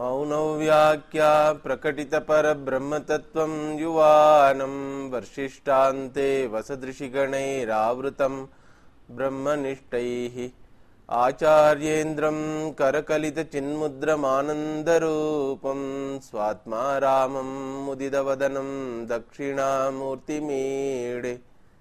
मौनव्याख्या प्रकटितपरब्रह्मतत्त्वं युवानं वर्षिष्ठान्ते वसदृशिगणैरावृतं ब्रह्मनिष्ठैः आचार्येन्द्रं करकलितचिन्मुद्रमानन्दरूपं स्वात्मा रामं मुदितवदनं दक्षिणामूर्तिमीडे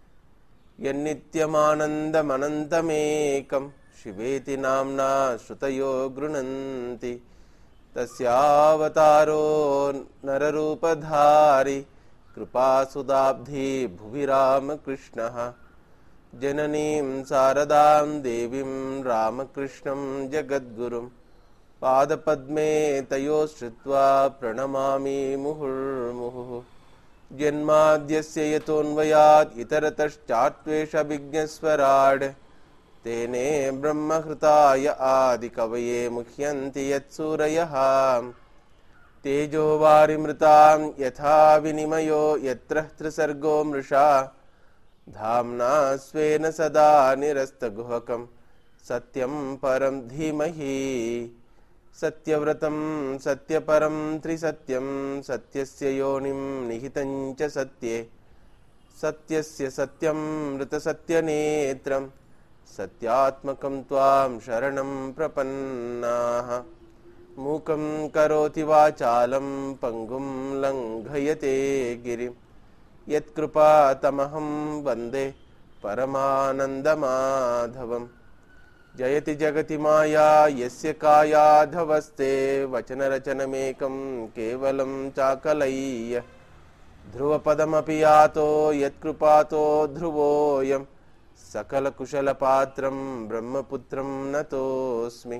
यन्नित्यमानन्दमनन्तमेकं शिवेति नाम्ना श्रुतयो गृह्णन्ति तस्यावतारो नररूपधारी कृपासुदाब्धि भुवि रामकृष्णः जननीं शारदां देवीं रामकृष्णं जगद्गुरुं पादपद्मे तयोः श्रुत्वा प्रणमामि मुहुर्मुहुः जन्माद्यस्य यतोऽन्वयात् इतरतश्चात्वेषभिज्ञस्वराड् तेने ब्रह्महृताय आदिकवये मुह्यन्ति यत्सूरयः तेजो वारिमृतां यथा विनिमयो यत्र त्रिसर्गो मृषा धाम्ना स्वेन सदा निरस्तगुहकं सत्यं परं धीमहि सत्यव्रतं सत्यपरं त्रिसत्यं सत्यस्य योनिं निहितं च सत्ये सत्यस्य सत्यं मृतसत्यनेत्रं सत्यात्मकं त्वां शरणं प्रपन्नाः मूकं करोति वाचालं पङ्गुं लङ्घयते गिरिं यत्कृपातमहं वन्दे परमानन्दमाधवम् जयति जगति माया यस्य कायाधवस्ते वचनरचनमेकं केवलं चाकलय्य ध्रुवपदमपि यातो यत्कृपातो ध्रुवोऽयं सकलकुशलपात्रं ब्रह्मपुत्रं नतोऽस्मि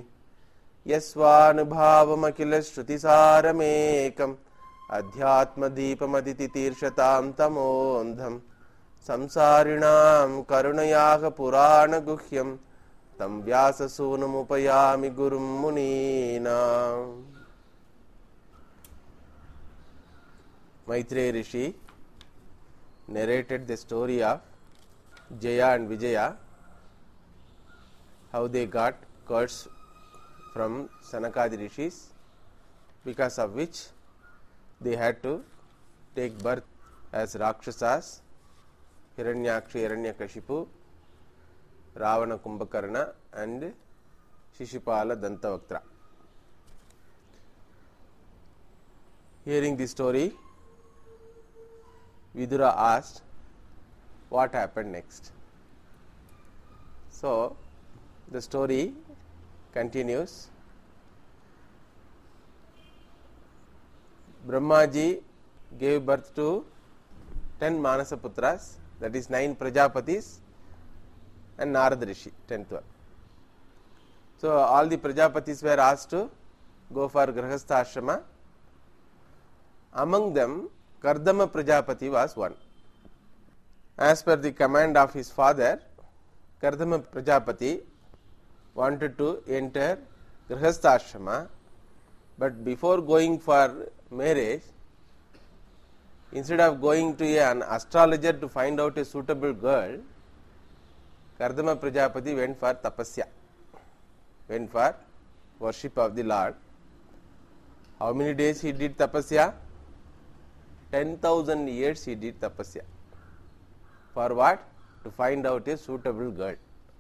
यस्वानुभावमखिलश्रुतिसारमेकम् अध्यात्मदीपमदितितीर्षतां तमोऽन्धं संसारिणां करुणयाः पुराणगुह्यं तं व्याससूनुमुपयामि गुरुं मुनीनाम्. Maitreya Rishi narrated the story of Jaya and Vijaya, how they got curse from Sanakadi Rishis, because of which they had to take birth as Rakshasas, Hiranyaksha, Hiranyakashipu, Ravana Kumbhakarna and Shishupala Dantavaktra. Hearing the story, Vidura asked, what happened next? So, the story continues. Brahmaji gave birth to 10 Manasaputras, that is 9 Prajapatis and Narada Rishi, 10th one. So, all the Prajapatis were asked to go for Grahastha Ashrama. Among them, Kardama Prajapati was one. As per the command of his father, Kardama Prajapati wanted to enter Grahastha Ashrama, but before going for marriage, instead of going to an astrologer to find out a suitable girl, Kardama Prajapati went for tapasya, went for worship of the Lord. How many days he did tapasya? 10,000 years he did tapasya. For what? To find out a suitable girl.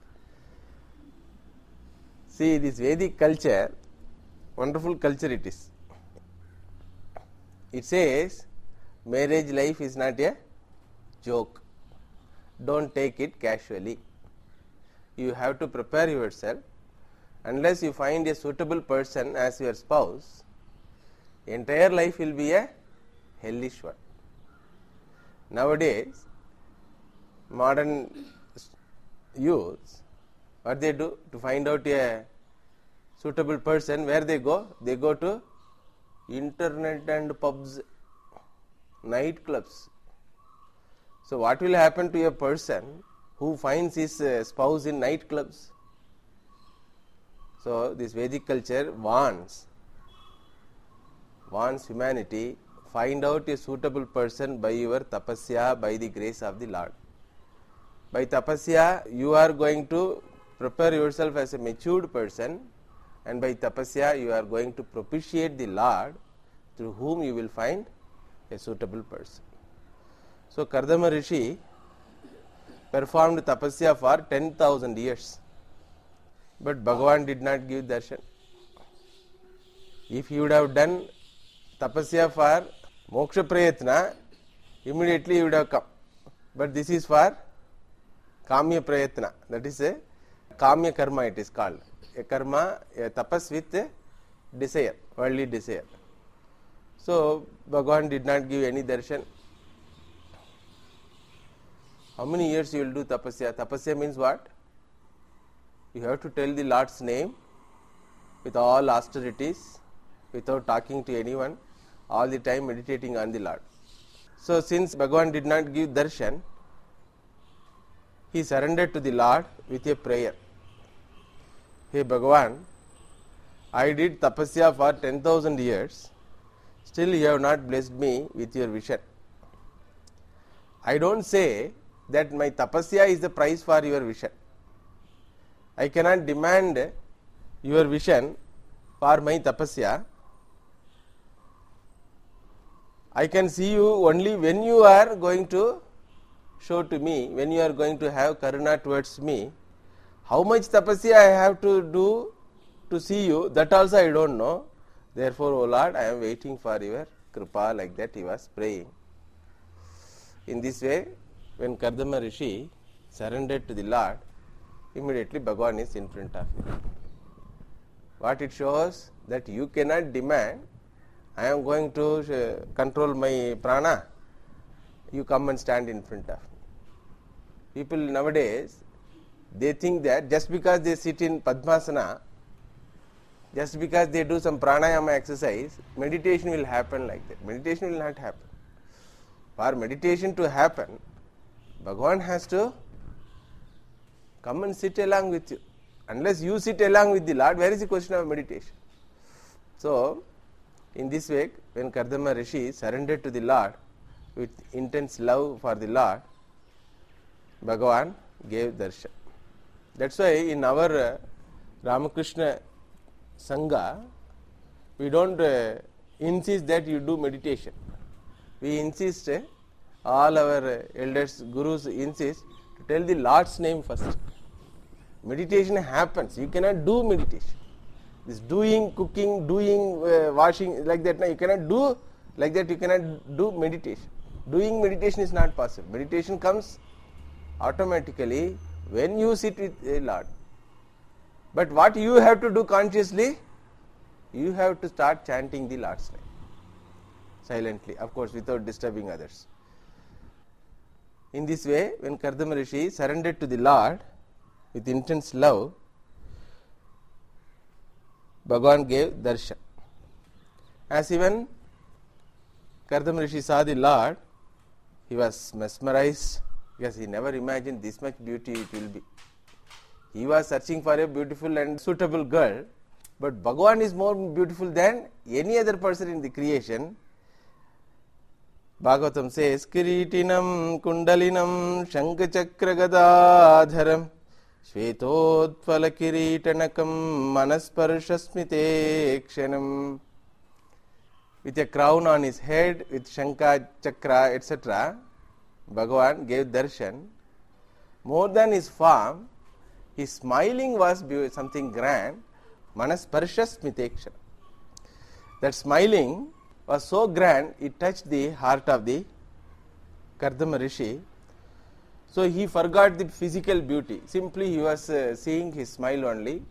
See, this Vedic culture, wonderful culture it is. It says, marriage life is not a joke. Don't take it casually. You have to prepare yourself. Unless you find a suitable person as your spouse, entire life will be a hellish one. Nowadays, modern youths, what they do to find out a suitable person, where they go? They go to internet and pubs, night clubs. So, what will happen to a person who finds his spouse in night clubs? So, this Vedic culture warns humanity, find out a suitable person by your tapasya, by the grace of the Lord. By tapasya, you are going to prepare yourself as a matured person and by tapasya you are going to propitiate the Lord, through whom you will find a suitable person. So Kardama Rishi performed tapasya for 10,000 years, but Bhagavan did not give darshan. If he would have done tapasya for moksha prayatna, immediately he would have come. But this is for kamya prayatna, that is a kamya karma it is called. A karma, a tapas with a desire, worldly desire. So Bhagavan did not give any darshan. How many years you will do tapasya? Tapasya means what? You have to tell the Lord's name with all austerities, without talking to anyone, all the time meditating on the Lord. So since Bhagavan did not give darshan, he surrendered to the Lord with a prayer. Hey Bhagavan, I did tapasya for 10,000 years, still you have not blessed me with your vision. I don't say that my tapasya is the price for your vision. I cannot demand your vision for my tapasya. I can see you only when you are going to show to me, when you are going to have karuna towards me. How much tapasya I have to do to see you, that also I don't know. Therefore, O Lord, I am waiting for your kripa. Like that he was praying. In this way, when Kardama Rishi surrendered to the Lord, immediately Bhagavan is in front of him. What it shows? That you cannot demand, I am going to control my prana, you come and stand in front of me. People nowadays, they think that just because they sit in Padmasana, just because they do some pranayama exercise, meditation will happen like that. Meditation will not happen. For meditation to happen, Bhagavan has to come and sit along with you. Unless you sit along with the Lord, where is the question of meditation? So, in this way, when Kardama Rishi surrendered to the Lord with intense love for the Lord, Bhagavan gave darshan. That's why in our Ramakrishna Sangha, we don't insist that you do meditation. We insist, all our elders, gurus insist to tell the Lord's name first. Meditation happens. You cannot do meditation. This doing, cooking, doing, washing, like that, no, you cannot do like that. You cannot do meditation. Doing meditation is not possible. Meditation comes automatically when you sit with a Lord. But what you have to do consciously, you have to start chanting the Lord's name silently, of course, without disturbing others. In this way, when Kardama Rishi surrendered to the Lord with intense love, Bhagavan gave darshan. As even Kardama Rishi saw the Lord, he was mesmerized, because he never imagined this much beauty it will be. He was searching for a beautiful and suitable girl, but Bhagavan is more beautiful than any other person in the creation. Bhagavatam says, Kiritinam kundalinam shankachakragadadharam Shvetotpala kiritanakam manasparshasmite. With a crown on his head, with shanka, chakra, etc., Bhagavan gave darshan. More than his form, his smiling was something grand. Manasparshasmite. That smiling was so grand, it touched the heart of the Kardama Rishi. So he forgot the physical beauty. Simply he was seeing his smile only.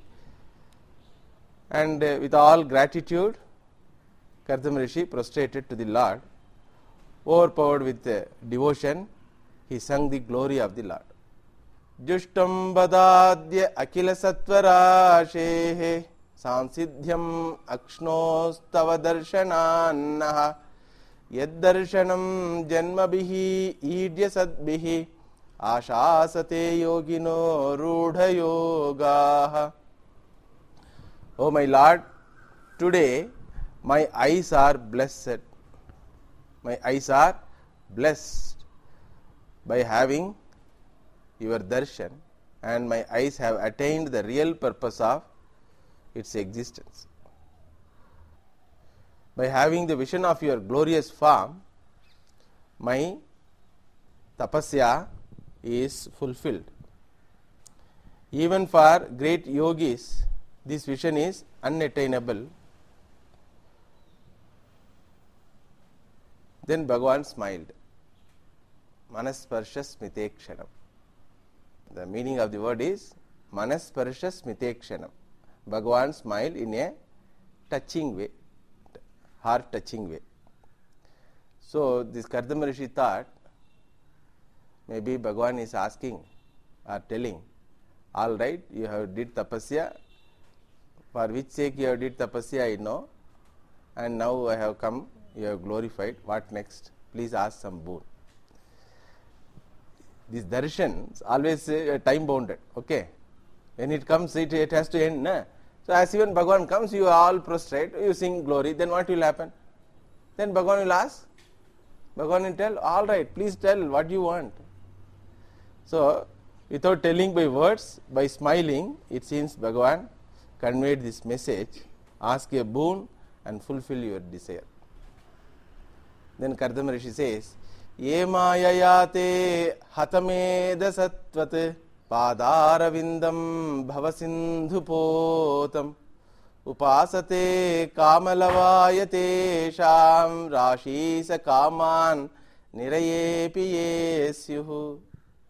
And with all gratitude, Kardama Rishi prostrated to the Lord. Overpowered with devotion, he sung the glory of the Lord. Jushtam badadya akila satvarashehe sansidhyam akshnostava darshanannaha yaddarshanam janmabihi idya sadbihi ashasate yogino rudha yogaha. O my Lord, today my eyes are blessed. My eyes are blessed by having your darshan, and my eyes have attained the real purpose of its existence. By having the vision of your glorious form, my tapasya is fulfilled. Even for great yogis, this vision is unattainable. Then Bhagavan smiled. Manasparsha smitekshanam. The meaning of the word is Manasparsha smitekshanam. Bhagavan smiled in a touching way, heart touching way. So this Kardama Rishi thought maybe Bhagavan is asking or telling, all right, you have did tapasya, for which sake you have did tapasya I know, and now I have come, you have glorified, what next? Please ask some boon. This darshan is always time bounded, okay? When it comes, it has to end. Na? So as even Bhagavan comes, you all prostrate, you sing glory, then what will happen? Then Bhagavan will ask, Bhagavan will tell, all right, please tell what you want. So without telling by words, by smiling, it seems Bhagavan conveyed this message, ask a boon and fulfill your desire. Then Kardama Rishi says, Ye mayayate hatameda sattvat padaravindam bhavasindhupotam upasate kamalavayate sham rashisa kaman nirayepi yesyuhu.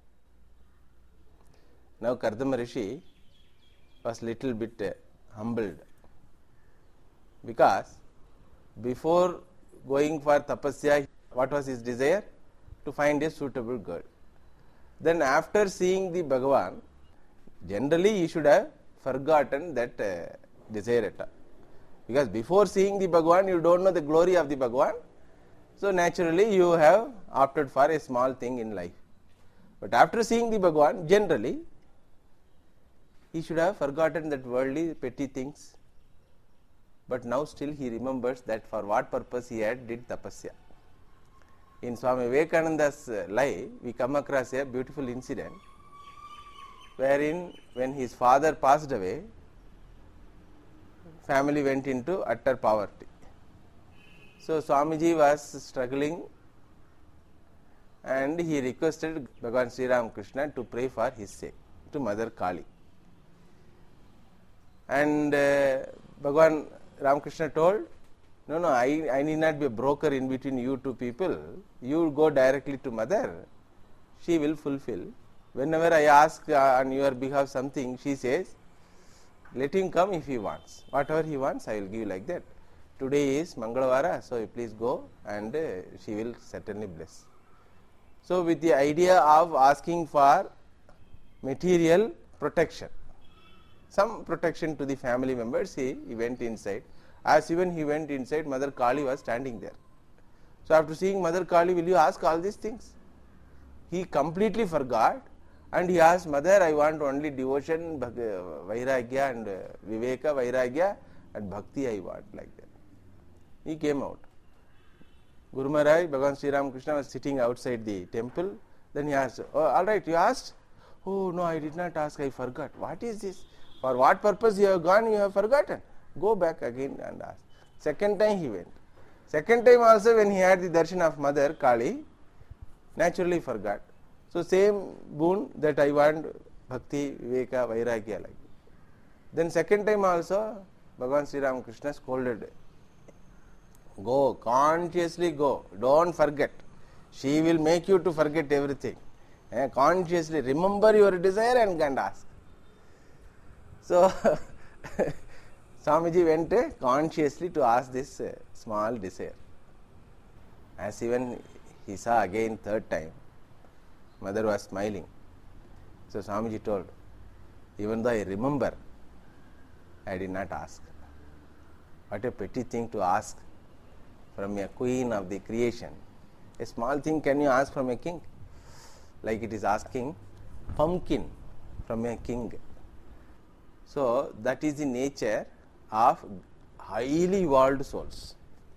Now Kardama Rishi was little bit humbled, because before going for tapasya, what was his desire? To find a suitable girl. Then after seeing the Bhagavan, generally he should have forgotten that desire at all. Because before seeing the Bhagavan, you don't know the glory of the Bhagavan. So naturally you have opted for a small thing in life. But after seeing the Bhagavan, generally he should have forgotten that worldly petty things. But now still he remembers that for what purpose he had did tapasya. In Swami Vivekananda's life, we come across a beautiful incident wherein when his father passed away, family went into utter poverty. So Swamiji was struggling and he requested Bhagavan Sri Ramakrishna to pray for his sake to Mother Kali. And Bhagavan Ramakrishna told, no, I need not be a broker in between you two people. You go directly to Mother. She will fulfill. Whenever I ask on your behalf something, she says, let him come if he wants. Whatever he wants, I will give like that. Today is Mangalavara, so you please go and she will certainly bless. So with the idea of asking for material protection, some protection to the family members, he went inside. As even he went inside, Mother Kali was standing there. So after seeing Mother Kali, will you ask all these things? He completely forgot and he asked, Mother, I want only devotion, Vairagya and Viveka, Vairagya and Bhakti I want, like that. He came out. Guru Maharaj, Bhagavan Sri Ramakrishna was sitting outside the temple. Then he asked, oh, all right, you asked? Oh, no, I did not ask, I forgot. What is this? For what purpose you have gone, you have forgotten. Go back again and ask. Second time he went. Second time also when he had the darshan of Mother Kali, naturally forgot. So same boon that I want, Bhakti, Viveka, Vairagya, like that. Then second time also, Bhagavan Sri Ramakrishna scolded. Go, consciously go, don't forget. She will make you to forget everything. Consciously remember your desire and ask. So Swamiji went consciously to ask this small desire. As even he saw again third time, Mother was smiling. So Swamiji told, even though I remember, I did not ask. What a petty thing to ask from a queen of the creation. A small thing can you ask from a king? Like it is asking pumpkin from a king. So that is the nature of highly evolved souls.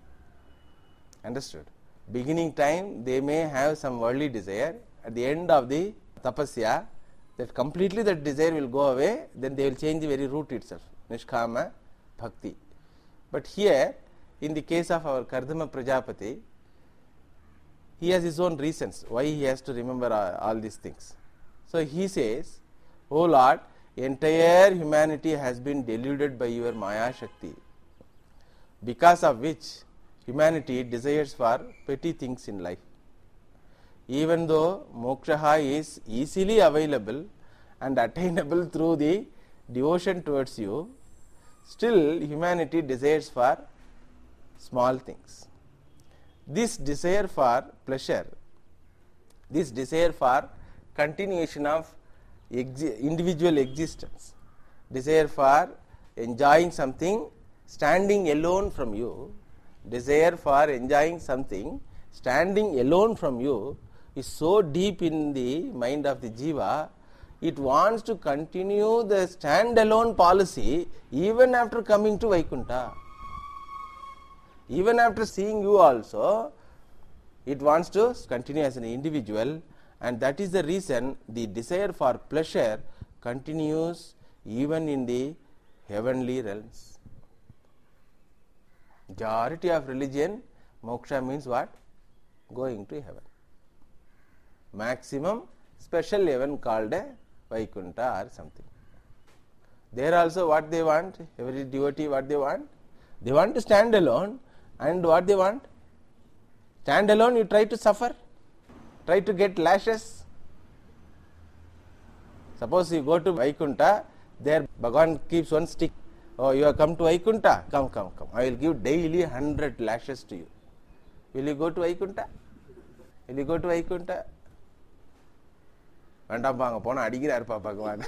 Understood? Beginning time they may have some worldly desire. At the end of the tapasya, that completely that desire will go away, then they will change the very root itself. Nishkama bhakti. But here, in the case of our Kardama Prajapati, he has his own reasons why he has to remember all these things. So he says, O Lord, entire humanity has been deluded by your Maya Shakti, because of which humanity desires for petty things in life. Even though moksha is easily available and attainable through the devotion towards you, still humanity desires for small things. This desire for pleasure, this desire for continuation of individual existence, desire for enjoying something standing alone from you, desire for enjoying something standing alone from you is so deep in the mind of the jiva, it wants to continue the stand-alone policy even after coming to Vaikuntha. Even after seeing you also, it wants to continue as an individual, and that is the reason the desire for pleasure continues even in the heavenly realms. Majority of religion, moksha means what? Going to heaven. Maximum special heaven called a Vaikuntha or something. There also what they want, every devotee what they want? They want to stand alone, and what they want? Stand alone, you try to suffer, try to get lashes. Suppose you go to Vaikuntha, there Bhagavan keeps one stick. Oh, you have come to Vaikuntha? Come. I will give daily 100 lashes to you. Will you go to Vaikuntha? Will you go to Vaikuntha? வேண்டாம்பாங்க போனா அடிக்கிறாருப்பா பகவான்.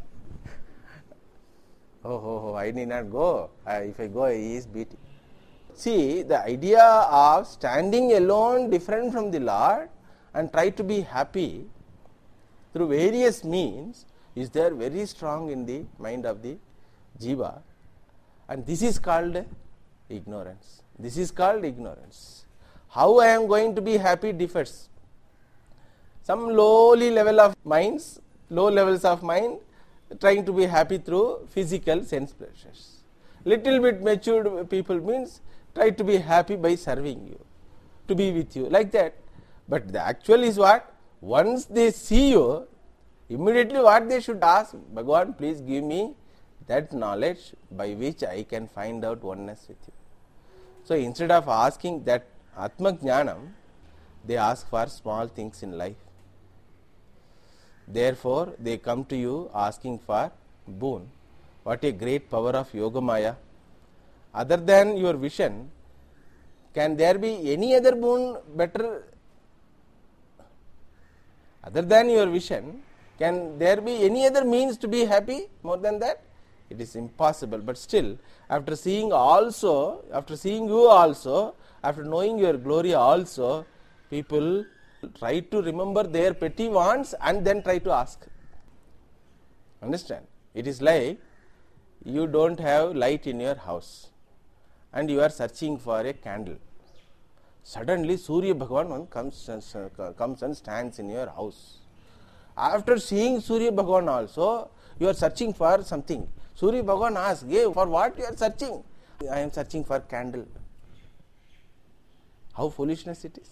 Oh, I need not go. If I go, he is beating. See, the idea of standing alone different from the Lord and try to be happy through various means is there very strong in the mind of the jiva, and this is called ignorance. This is called ignorance. How I am going to be happy differs. Some lowly level of minds, low levels of mind, trying to be happy through physical sense pleasures. Little bit matured people means try to be happy by serving you, to be with you, like that. But the actual is what? Once they see you, immediately what they should ask? Bhagavan, please give me that knowledge by which I can find out oneness with you. So instead of asking that Atma Jnanam, they ask for small things in life. Therefore, they come to you asking for boon. What a great power of Yogamaya. Other than your vision, can there be any other boon better? Other than your vision, can there be any other means to be happy more than that? It is impossible. But still, after seeing you also, after knowing your glory also, people try to remember their petty wants and then try to ask. Understand? It is like you don't have light in your house and you are searching for a candle. Suddenly Surya Bhagavan comes and stands in your house. After seeing Surya Bhagavan also, you are searching for something. Surya Bhagavan asks, for what you are searching? I am searching for candle. How foolishness it is.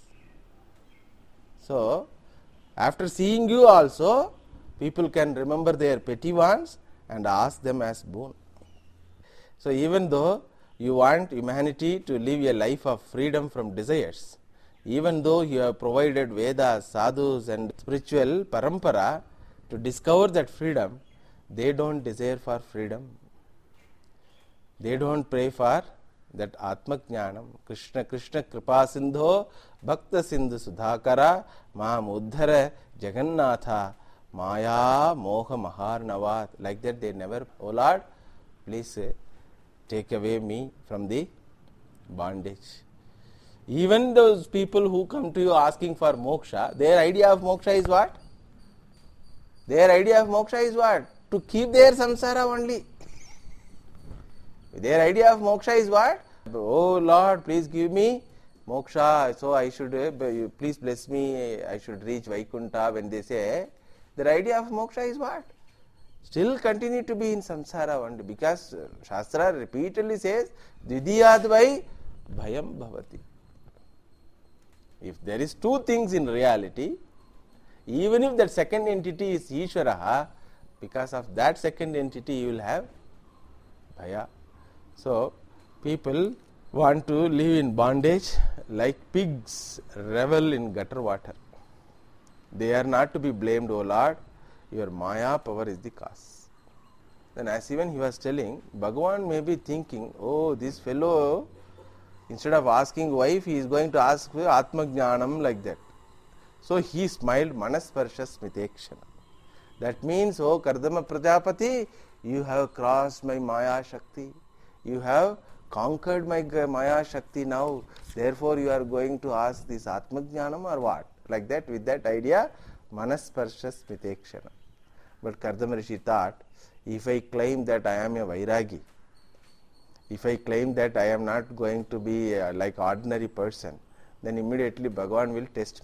So, after seeing you also, people can remember their petty wants and ask them as boon. So, even though you want humanity to live a life of freedom from desires, even though you have provided Vedas, sadhus and spiritual parampara to discover that freedom, they don't desire for freedom. They don't pray for that Atma Jnanam. Krishna Kripa Sindho Bhakta Sindhu Sudhakara Maam Uddhara Jagannatha Maya Moha Maharnavat. Like that they never, O Lord, please take away me from the bondage. Even those people who come to you asking for moksha, their idea of moksha is what? Their idea of moksha is what? To keep their samsara only. Their idea of moksha is what? Oh Lord, please give me moksha, so I should, please bless me, I should reach Vaikuntha. When they say, their idea of moksha is what? still continue to be in samsara only, because Shastra repeatedly says Dvidiyad vai bhayam bhavati. If there is two things in reality, even if that second entity is Ishvara, because of that second entity you will have bhaya. So, people want to live in bondage like pigs revel in gutter water. They are not to be blamed, O Lord, your Maya power is the cause. Then as even he was telling, Bhagavan may be thinking, oh, this fellow, instead of asking wife, he is going to ask for Atma Jnanam, like that. So he smiled, Manasparsha Smitekshana. That means, oh Kardama Prajapati, you have crossed my Maya Shakti. You have conquered my Maya Shakti now. Therefore you are going to ask this Atma Jnanam or what? Like that, with that idea, Manasparsha Smitekshana. But Kardama Rishi thought, if I claim that I am a Vairagi, if I claim that I am not going to be like ordinary person, then immediately Bhagavan will test me.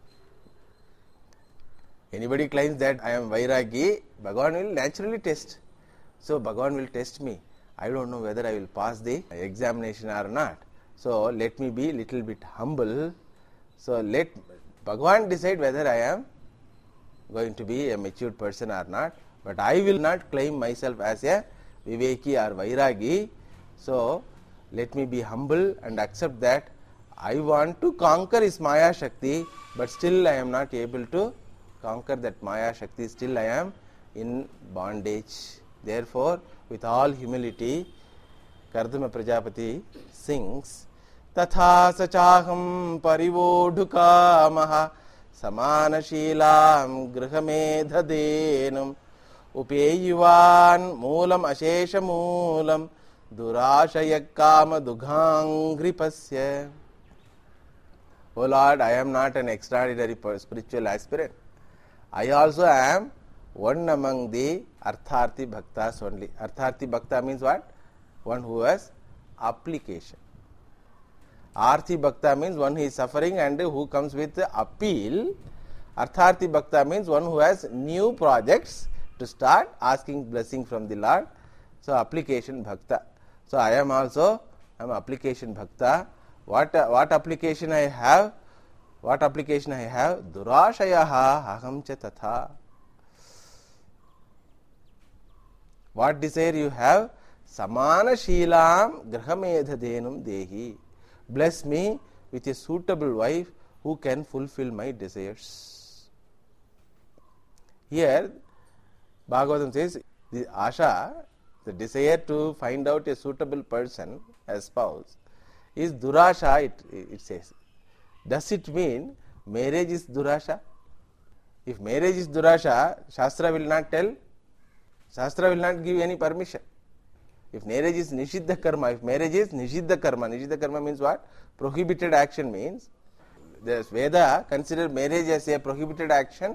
Anybody claims that I am Vairagi, Bhagavan will naturally test. So Bhagavan will test me. I don't know whether I will pass the examination or not. So let me be little bit humble. So let Bhagavan decide whether I am going to be a matured person or not. But I will not claim myself as a Viveki or Vairagi. So let me be humble and accept that I want to conquer his Maya Shakti, but still I am not able to conquer that Maya Shakti. Still I am in bondage. Therefore, with all humility, Kardama Prajapati sings, Tatha sachaham parivodhukamaha samana shilam grihamedhadenam upeyuvan moolam ashesha moolam durashayakama dughangripasya. O Lord, I am not an extraordinary spiritual aspirant. I also am one among the Artharthi Bhaktas only. Artharthi Bhakta means what? One who has application. Arthi Bhakta means one who is suffering and who comes with appeal. Artharthi Bhakta means one who has new projects to start asking blessing from the Lord. So application Bhakta. So I am also application Bhakta. What application I have? What application I have? Durashayaha aham cha tatha. What desire you have? Samana Shilam Grahamedhadenum Dehi. Bless me with a suitable wife who can fulfill my desires. Here, Bhagavatam says, the Asha, the desire to find out a suitable person as spouse, is Durasha, it says. Does it mean marriage is Durasha? If marriage is Durasha, Shastra will not tell. Shastra will not give any permission. If marriage is Nishiddha Karma, if marriage is Nishiddha Karma means what? Prohibited action means. The Veda consider marriage as a prohibited action?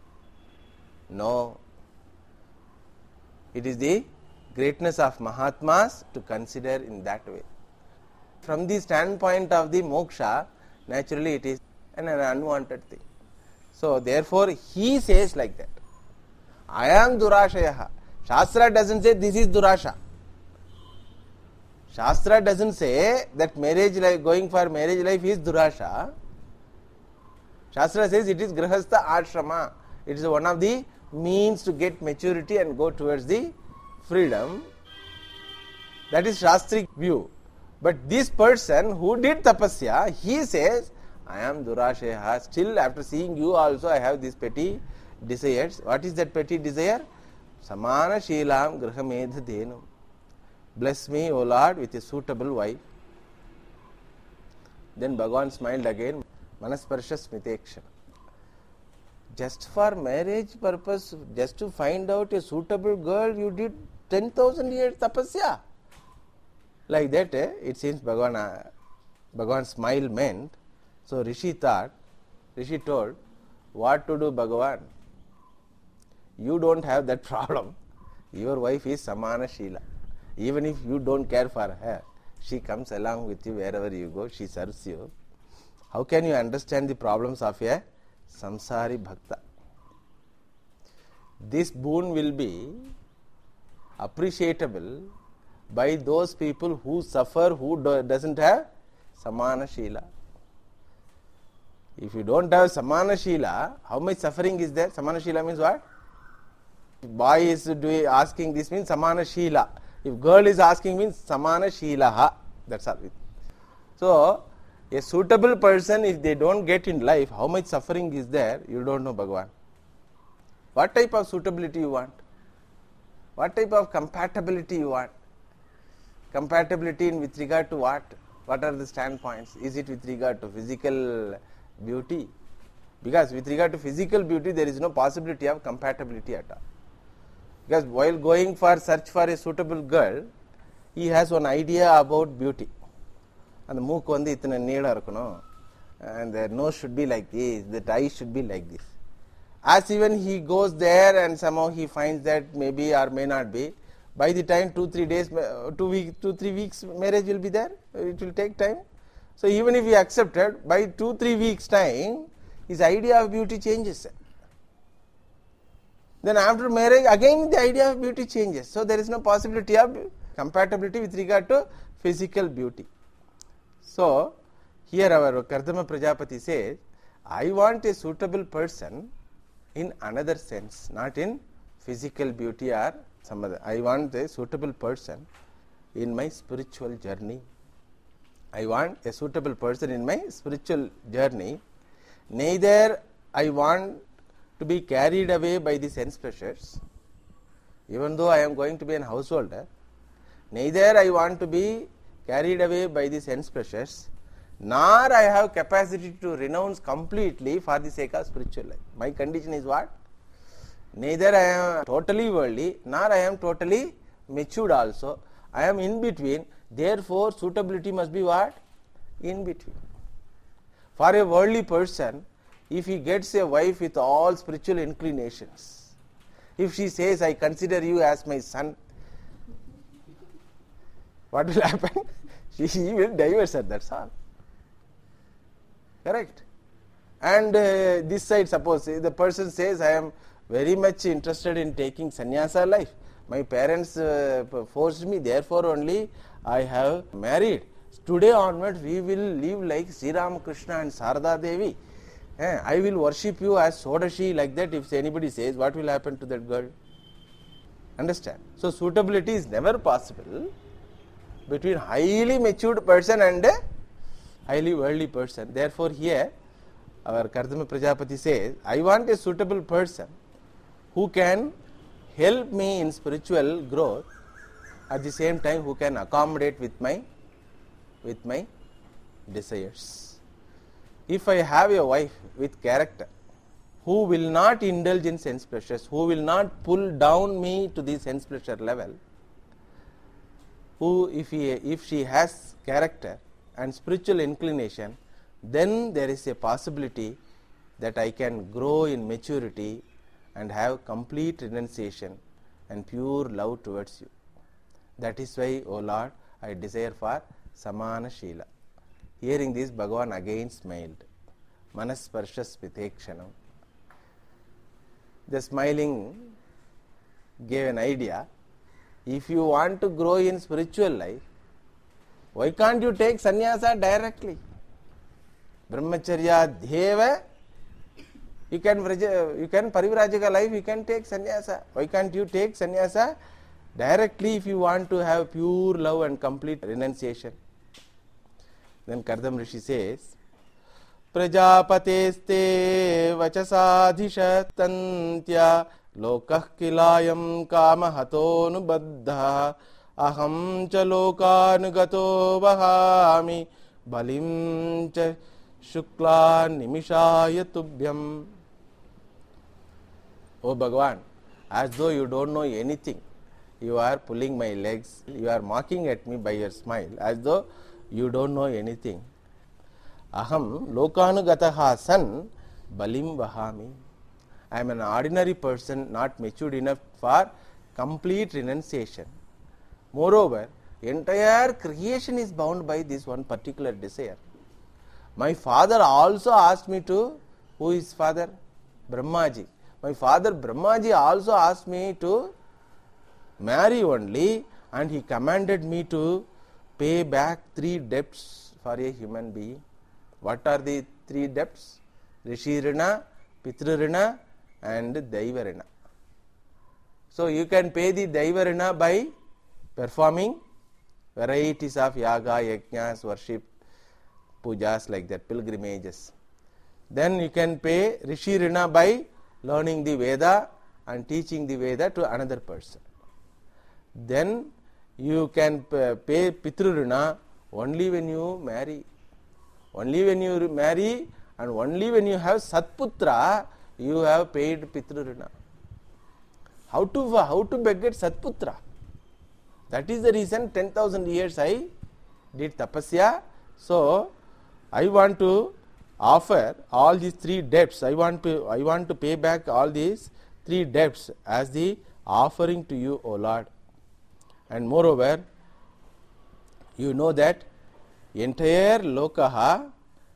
No. It is the greatness of Mahatmas to consider in that way. From the standpoint of the moksha, naturally it is an unwanted thing. So therefore he says like that. I am Durashayaha. Shastra doesn't say this is Durasha. Shastra doesn't say that marriage life, going for marriage life is Durasha. Shastra says it is Grihastha Ashrama. It is one of the means to get maturity and go towards the freedom. That is Shastric view. But this person who did tapasya, he says, I am Durashayaha. Still after seeing you also I have these petty desires. What is that petty desire? Samana Shilam Grahamedhadenum. Bless me, O Lord, with a suitable wife. Then Bhagavan smiled again. Manasparsha Smitekshana. Just for marriage purpose, just to find out a suitable girl, you did 10,000 years tapasya. Like that, it seems Bhagavan's smile meant. So Rishi told, what to do, Bhagavan? You don't have that problem. Your wife is Samana Shila. Even if you don't care for her, she comes along with you wherever you go, she serves you. How can you understand the problems of a samsari bhakta? this boon will be appreciable by those people who suffer, who doesn't have samana shila. If you don't have samana shila, how much suffering is there? Samana shila means what? If boy is asking, this means samana shila. If girl is asking, means samana shilaha. That's all. So, a suitable person, if they don't get in life, how much suffering is there, you don't know, Bhagavan. What type of suitability you want? What type of compatibility you want? Compatibility in with regard to what? What are the standpoints? Is it with regard to physical beauty? Because with regard to physical beauty, there is no possibility of compatibility at all. Because while going for search for a suitable girl, he has one idea about beauty. And the mook vandu itna neela irukano, and the nose should be like this, the eyes should be like this. As even he goes there and somehow he finds that maybe or may not be, by the time 2-3 days, 2-3 weeks marriage will be there, it will take time. So even if he accepted, by 2-3 weeks time, his idea of beauty changes. Then after marriage, again the idea of beauty changes. So there is no possibility of compatibility with regard to physical beauty. So here our Kardama Prajapati says, I want a suitable person in another sense, not in physical beauty or some other. I want a suitable person in my spiritual journey. I want a suitable person in my spiritual journey. Neither I want to be carried away by the sense pleasures, even though I am going to be an householder. Neither I want to be carried away by the sense pleasures, nor I have capacity to renounce completely for the sake of spiritual life. My condition is what? Neither I am totally worldly, nor I am totally matured also. I am in between. Therefore, suitability must be what? In between. For a worldly person, if he gets a wife with all spiritual inclinations, if she says, I consider you as my son, what will happen? She will divorce her, that's all. Correct? And this side, suppose the person says, I am very much interested in taking sannyasa life. My parents forced me, therefore only I have married. Today onwards, we will live like Sri Ramakrishna and Sarada Devi. I will worship you as Sodashi, like that. If anybody says, what will happen to that girl? Understand? So suitability is never possible between highly matured person and a highly worldly person. Therefore here our Kardama Prajapati says, I want a suitable person who can help me in spiritual growth, at the same time who can accommodate with my desires. If I have a wife with character, who will not indulge in sense pleasures, who will not pull down me to the sense pleasure level, who if she has character and spiritual inclination, then there is a possibility that I can grow in maturity and have complete renunciation and pure love towards you. That is why, O Lord, I desire for Samana Shila. Hearing this, Bhagavan again smiled. Manasparshas Pitekshanam. The smiling gave an idea. If you want to grow in spiritual life, why can't you take sannyasa directly? Brahmacharya Dheva, you can parivrajaka life, you can take sannyasa. Why can't you take sannyasa directly if you want to have pure love and complete renunciation? Then Kardam Rishi says, Prajapateste vachasadhishatantya lokah kilayam kamahatonu baddha aham cha lokanugato vahami balim cha shukla nimishaya tubhyam. O Bhagavan, as though you don't know anything, you are pulling my legs, you are mocking at me by your smile, as though you don't know anything. Aham lokanugataha san balim vahami. I am an ordinary person, not matured enough for complete renunciation. Moreover, entire creation is bound by this one particular desire. My father also asked me to, who is father? Brahmaji. my father Brahmaji also asked me to marry only, and he commanded me to pay back 3 debts for a human being. What are the 3 debts? Rishi Rina, Pitru Rina and Daiva Rina. So you can pay the Daiva Rina by performing varieties of yaga, yajnas, worship, pujas like that, pilgrimages. Then you can pay Rishi Rina by learning the Veda and teaching the Veda to another person. Then you can pay Pitru Rina only when you marry. Only when you marry and only when you have Satputra, you have paid Pitru Rina. How to beget Satputra? That is the reason 10,000 years I did tapasya. So I want to offer all these 3 debts. I want to pay back all these 3 debts as the offering to you, O Lord. And moreover, you know that entire lokaha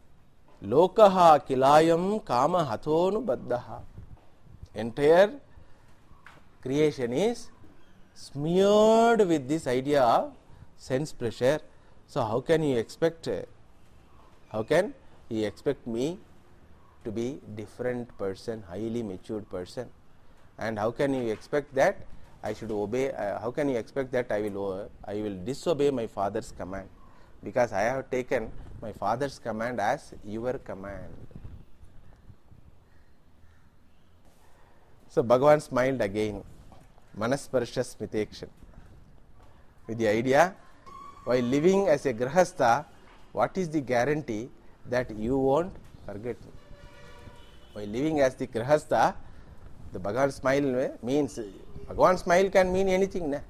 kilayam kama hathonu baddhaha. Entire creation is smeared with this idea of sense pressure. So how can you expect me to be different person, highly matured person? And how can you expect that I should obey? How can you expect that I will disobey my father's command? Because I have taken my father's command as your command. So Bhagavan smiled again, Manasparsha Smitekshan, with the idea, while living as a grahastha, what is the guarantee that you won't forget me? While living as the grahastha, the Bhagavan smile means, Bhagavan smile can mean anything. Na?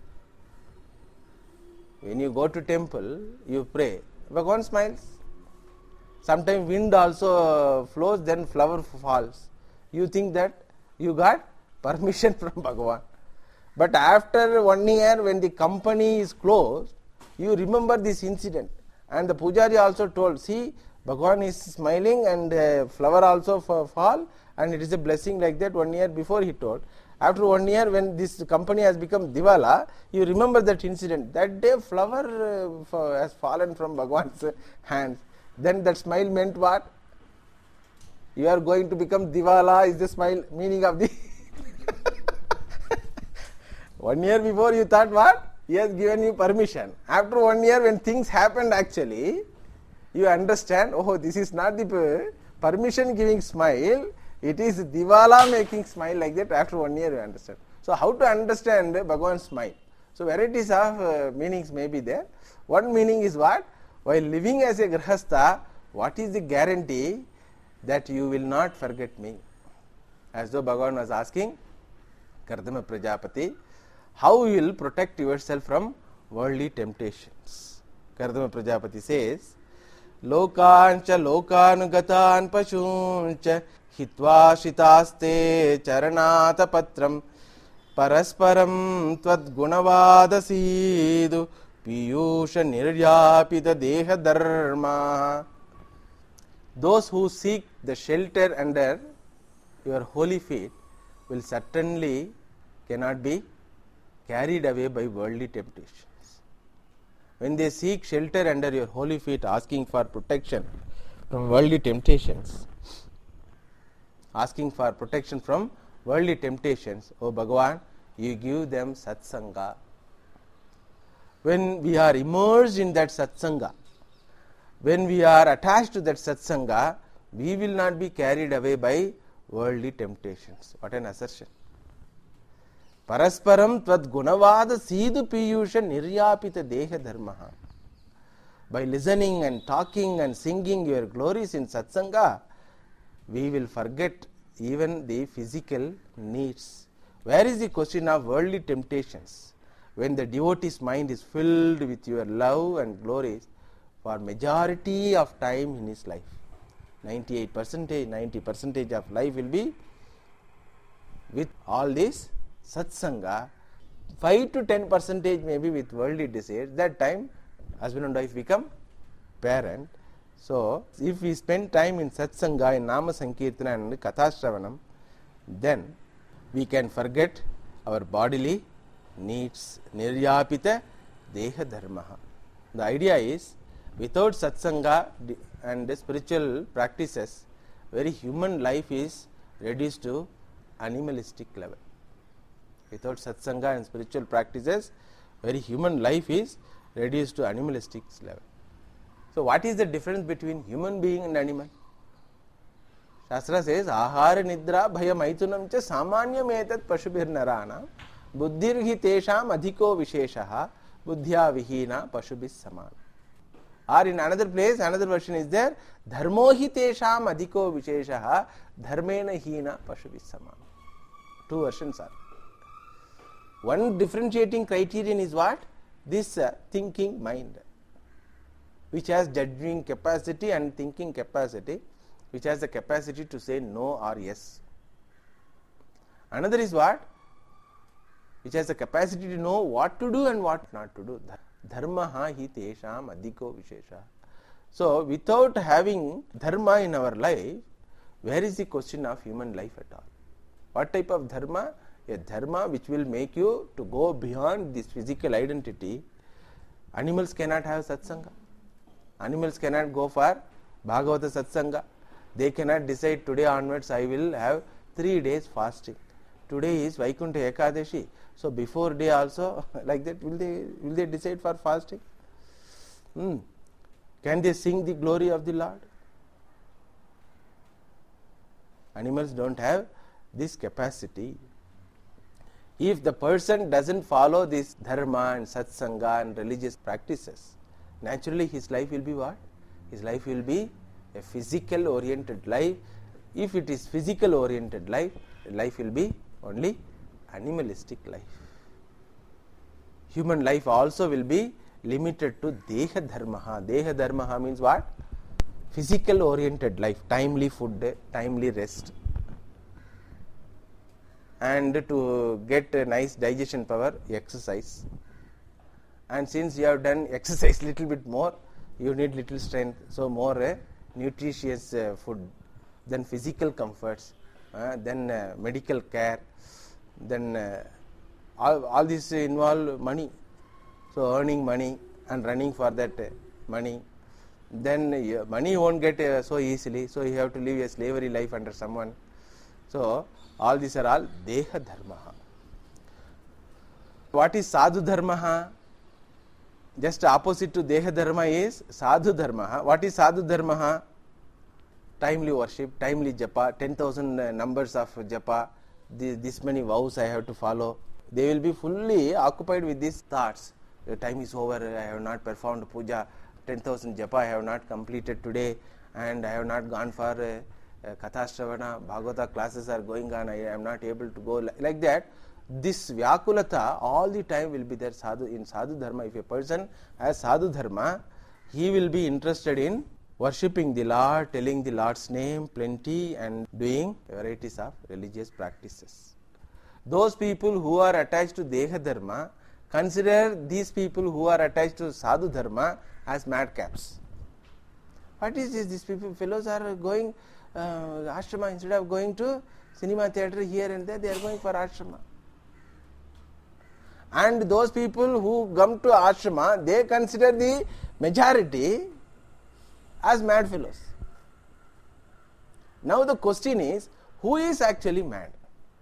When you go to temple, you pray, Bhagavan smiles. Sometimes wind also flows, then flower falls. You think that you got permission from Bhagavan. But after 1 year, when the company is closed, you remember this incident. And the Pujari also told, see, Bhagavan is smiling and flower also fall, and it is a blessing like that. 1 year before he told. After 1 year, when this company has become Diwala, you remember that incident. That day flower has fallen from Bhagavan's hands. Then that smile meant what? You are going to become Diwala is the smile meaning of the 1 year before you thought what? He has given you permission. After 1 year, when things happened actually, you understand, oh, this is not the permission giving smile, it is Diwala making smile like that. After 1 year you understand. So how to understand Bhagavan's smile? So varieties of meanings may be there. One meaning is what? While living as a grahastha, what is the guarantee that you will not forget me? As though Bhagavan was asking Kardama Prajapati, how you will protect yourself from worldly temptations? Kardama Prajapati says, Lokancha lokanugatan pashuncha hitva shitaste charanata patram parasparam tvad gunavadasidu piyusha niryapita deha dharma. Those who seek the shelter under your holy feet will certainly cannot be carried away by worldly temptations. When they seek shelter under your holy feet, asking for protection from worldly temptations, O Bhagavan, you give them satsanga. When we are immersed in that satsanga, when we are attached to that satsanga, we will not be carried away by worldly temptations. What an assertion. Parasparam tvad gunavada sidu piyusha niryapita deha dharmaha. By listening and talking and singing your glories in satsanga, we will forget even the physical needs. Where is the question of worldly temptations? When the devotee's mind is filled with your love and glories for majority of time in his life. 90% of life will be with all this satsanga. 5 to 10% maybe with worldly desires. That time husband and wife become parent. So if we spend time in satsanga, in nama sankirtana and kathashravanam, then we can forget our bodily needs. Niryapita deha dharmaha. The idea is, without satsanga and spiritual practices, very human life is reduced to animalistic level. Without satsanga and spiritual practices, very human life is reduced to animalistic level. So, what is the difference between human being and animal? Shastra says, ahara nidra bhaya maitunam cha samanyam etat pashubhir narana buddhirhi tesham adhiko visheshaha buddhya vihina pashubhis samana. Or in another place, another version is there, dharmohi tesham adhiko visheshaha dharmena hina pashubhis samana. Two versions are. One differentiating criterion is what? This thinking mind, which has judging capacity and thinking capacity, which has the capacity to say no or yes. Another is what? Which has the capacity to know what to do and what not to do. Dharma hi tesham adhiko vishesha. So, without having dharma in our life, where is the question of human life at all? What type of dharma? A dharma which will make you to go beyond this physical identity. Animals cannot have satsanga. Animals cannot go for Bhagavata satsanga. They cannot decide today onwards I will have 3 days fasting. Today is Vaikuntha Ekadashi. So before day also like that will they decide for fasting? Can they sing the glory of the Lord? Animals don't have this capacity. If the person doesn't follow this dharma and satsanga and religious practices, naturally his life will be what? His life will be a physical oriented life. If it is physical oriented life, life will be only animalistic life. Human life also will be limited to deha dharmaha. Deha dharmaha means what? Physical oriented life, timely food, timely rest. And to get a nice digestion power, exercise. And since you have done exercise little bit more, you need little strength. So more nutritious food, then physical comforts, then medical care, then all this involve money. So earning money and running for that money. Then money won't get so easily. So you have to live a slavery life under someone. So all these are all deha dharmaha. What is sadhu dharmaha? Just opposite to deha dharma is sadhu dharmaha. What is sadhu dharmaha? Timely worship, timely japa, 10,000 numbers of japa, this many vows I have to follow. They will be fully occupied with these thoughts. The time is over, I have not performed puja, 10,000 japa I have not completed today, and I have not gone for Kathashravana, Bhagavata classes are going on, I am not able to go like that. This Vyakulata all the time will be there in sadhu dharma. If a person has sadhu dharma, he will be interested in worshipping the Lord, telling the Lord's name plenty and doing varieties of religious practices. Those people who are attached to Deha Dharma, consider these people who are attached to Sadhu Dharma as madcaps. What is this? These people, fellows are going ashrama instead of going to cinema theatre here and there, they are going for ashrama. And those people who come to ashrama, they consider the majority as mad fellows. Now the question is, who is actually mad?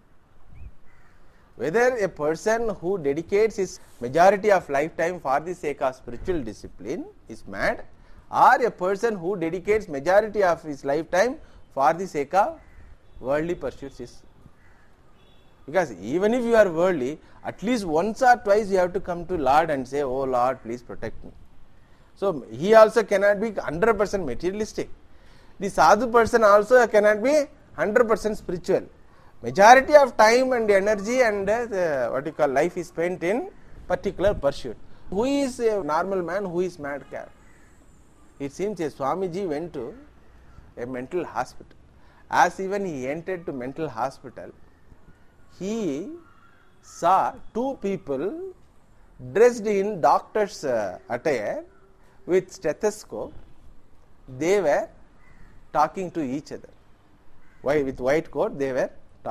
Whether a person who dedicates his majority of lifetime for the sake of spiritual discipline is mad, or a person who dedicates majority of his lifetime for the sake of worldly pursuits is. Because even if you are worldly, at least once or twice you have to come to Lord and say, oh Lord, please protect me. So he also cannot be 100% materialistic. The sadhu person also cannot be 100% spiritual. Majority of time and energy and life is spent in particular pursuit. Who is a normal man? Who is madcap? It seems a Swamiji went to a mental hospital. As even he entered to mental hospital, he saw two people dressed in doctor's attire with stethoscope. They were talking to each other. With white coat they were talking.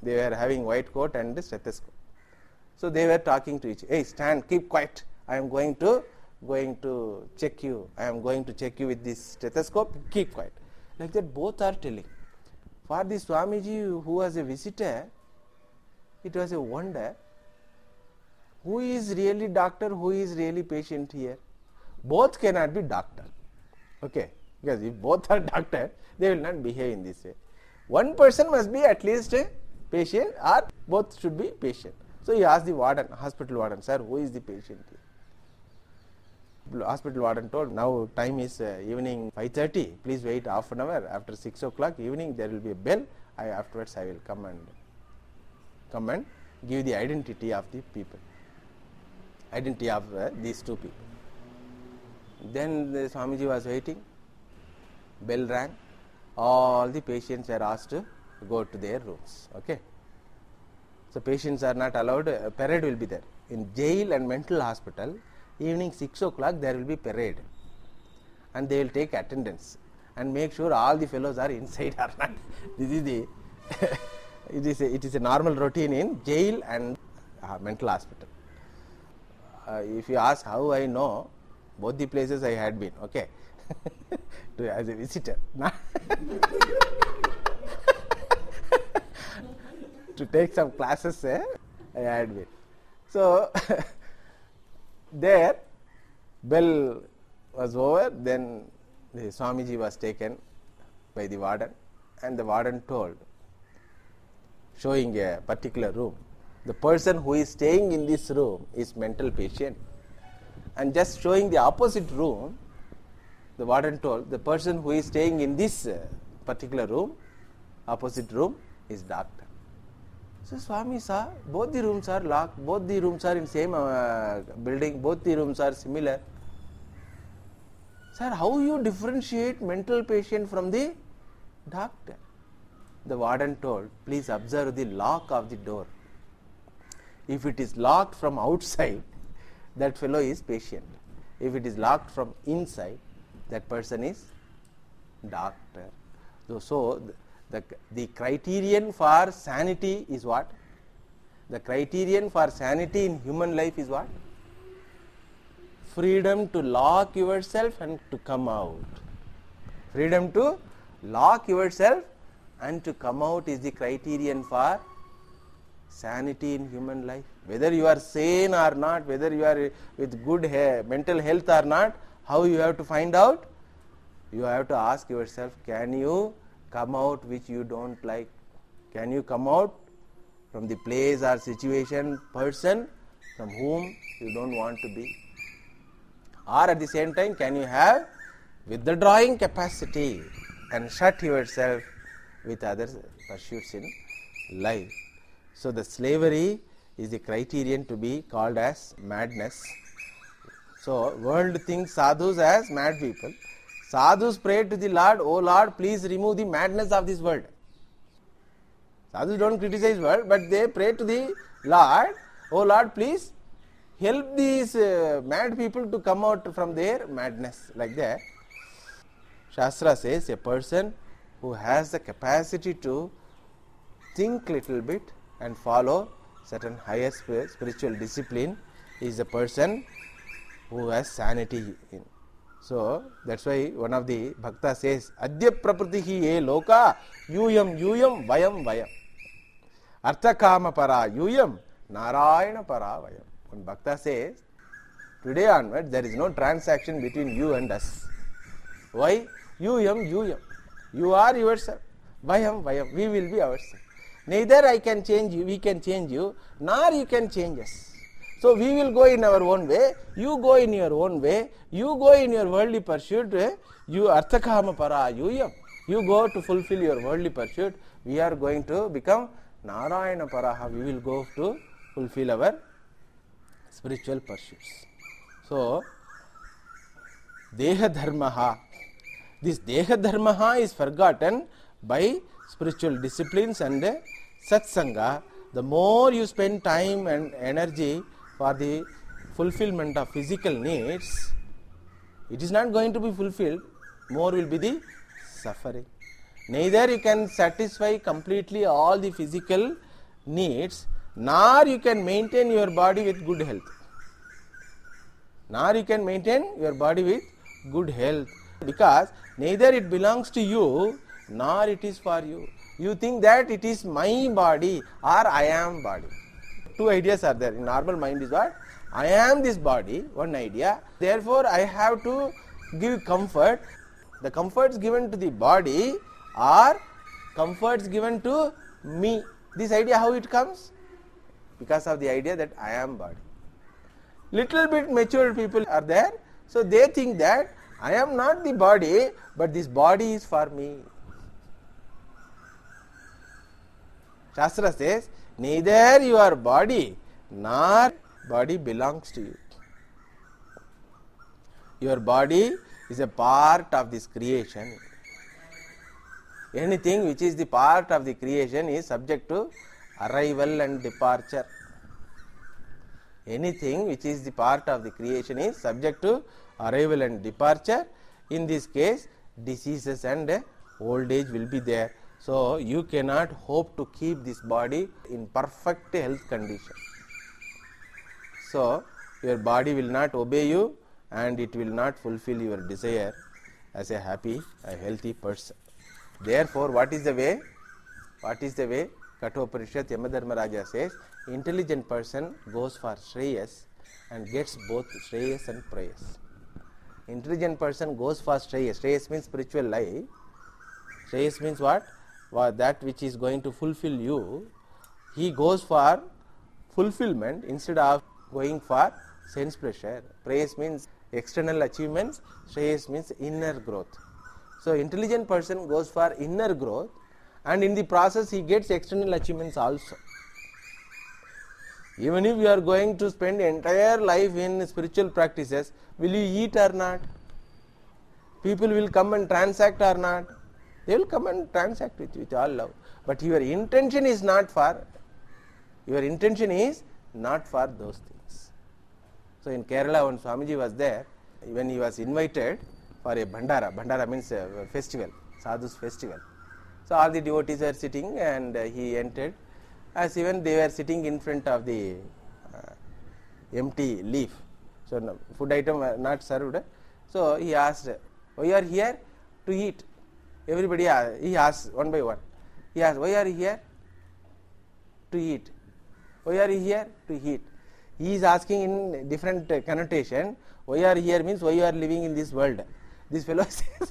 They were having white coat and stethoscope. So they were talking to each other. Hey, stand, keep quiet. I am going to check you. I am going to check you with this stethoscope. Keep quiet. Like that, both are telling. For the Swamiji who was a visitor, it was a wonder. Who is really doctor? Who is really patient here? Both cannot be doctor. Okay, because if both are doctor, they will not behave in this way. One person must be at least a patient, or both should be patient. So he asked the warden, hospital warden, sir, who is the patient here? Hospital warden told, now time is evening 5:30. Please wait half an hour. After 6 o'clock evening, there will be a bell. Afterwards, I will come and give the identity of the people, identity of these two people. Then the Swamiji was waiting. Bell rang. All the patients were asked to go to their rooms. Okay. So patients are not allowed. A parade will be there in jail and mental hospital. Evening 6 o'clock there will be parade, and they will take attendance and make sure all the fellows are inside or not. This is the it is a normal routine in jail and mental hospital. If you ask how I know, both the places I had been. Okay, as a visitor. To take some classes, I had been. So there, bell was over. Then the Swamiji was taken by the warden, and the warden told, showing a particular room, the person who is staying in this room is mental patient, and just showing the opposite room, the warden told, the person who is staying in this particular room, opposite room, is doctor. So Swami saw both the rooms are locked, both the rooms are in same building, both the rooms are similar. Sir, how you differentiate mental patient from the doctor? The warden told, please observe the lock of the door. If it is locked from outside, that fellow is patient. If it is locked from inside, that person is doctor. So the criterion for sanity is what? The criterion for sanity in human life is what? Freedom to lock yourself and to come out. Freedom to lock yourself and to come out is the criterion for sanity in human life. Whether you are sane or not, whether you are with good mental health or not, how you have to find out? You have to ask yourself, can you come out which you don't like? Can you come out from the place or situation, person from whom you don't want to be? Or at the same time, can you have withdrawing capacity and shut yourself with other pursuits in life? So the slavery is the criterion to be called as madness. So world thinks sadhus as mad people. Sadhus pray to the Lord, oh Lord, please remove the madness of this world. Sadhus don't criticize world, but they pray to the Lord, oh Lord, please help these mad people to come out from their madness. Like that, Shastra says a person who has the capacity to think little bit and follow certain higher spiritual discipline is a person who has sanity in. So that's why one of the bhakta says, Adya prapritihi ye loka yuyam vayam vayam. Artha kama para yuyam narayana para vayam. When bhakta says, today onward there is no transaction between you and us. Why? Yuyam. You are yourself. Vayam, we will be ourselves. Neither I can change you, we can change you, nor you can change us. So we will go in our own way, you go in your own way, you go in your worldly pursuit, you arthakama para yuyam. You go to fulfill your worldly pursuit, we are going to become Narayana Paraha, we will go to fulfill our spiritual pursuits. So, Deha Dharmaha, this Deha Dharmaha is forgotten by spiritual disciplines and Satsanga. The more you spend time and energy for the fulfillment of physical needs, it is not going to be fulfilled, more will be the suffering. Neither you can satisfy completely all the physical needs, nor you can maintain your body with good health. Nor you can maintain your body with good health, because neither it belongs to you nor it is for you. You think that it is my body or I am body. Two ideas are there. In normal mind is what? I am this body, one idea. Therefore, I have to give comfort. The comforts given to the body are comforts given to me. This idea, how it comes? Because of the idea that I am body. Little bit mature people are there, so they think that I am not the body, but this body is for me. Shastra says, neither your body nor body belongs to you. Your body is a part of this creation. Anything which is the part of the creation is subject to arrival and departure. Anything which is the part of the creation is subject to arrival and departure. In this case, diseases and old age will be there. So, you cannot hope to keep this body in perfect health condition. So, your body will not obey you and it will not fulfill your desire as a happy, a healthy person. Therefore, what is the way? What is the way? Kathoparishad Yamadharmaraja says, intelligent person goes for Shreyas and gets both Shreyas and Prayas. Intelligent person goes for Shreyas. Shreyas means spiritual life. Shreyas means what? That which is going to fulfill you. He goes for fulfillment instead of going for sense pleasure. Prayas means external achievements. Shreyas means inner growth. So, intelligent person goes for inner growth, and in the process he gets external achievements also. Even if you are going to spend entire life in spiritual practices, will you eat or not? People will come and transact or not? They will come and transact with all love. But your intention is not for those things. So in Kerala, when Swamiji was there, when he was invited for a Bhandara means a festival, Sadhu's festival. So all the devotees are sitting and he entered. As even they were sitting in front of the empty leaf. So no, food item were not served. So he asked, why are you here? To eat. Everybody, he asked one by one. He asked, why are you here? To eat. Why are you here? To eat. He is asking in different connotation. Why are you here means why you are living in this world. This fellow says,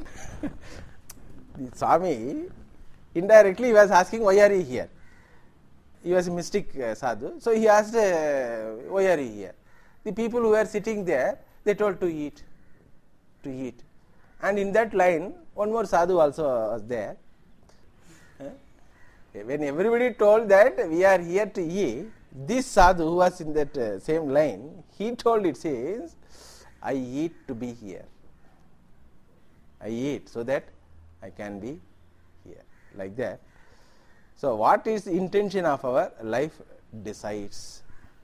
the Swami, indirectly he was asking, why are you here? He was a mystic sadhu. So he asked, why are you here? The people who were sitting there, they told to eat. To eat. And in that line, one more sadhu also was there. When everybody told that we are here to eat, this sadhu who was in that same line, he told, it says, I eat to be here. I eat so that I can be here. Like that. So what is the intention of our life decides.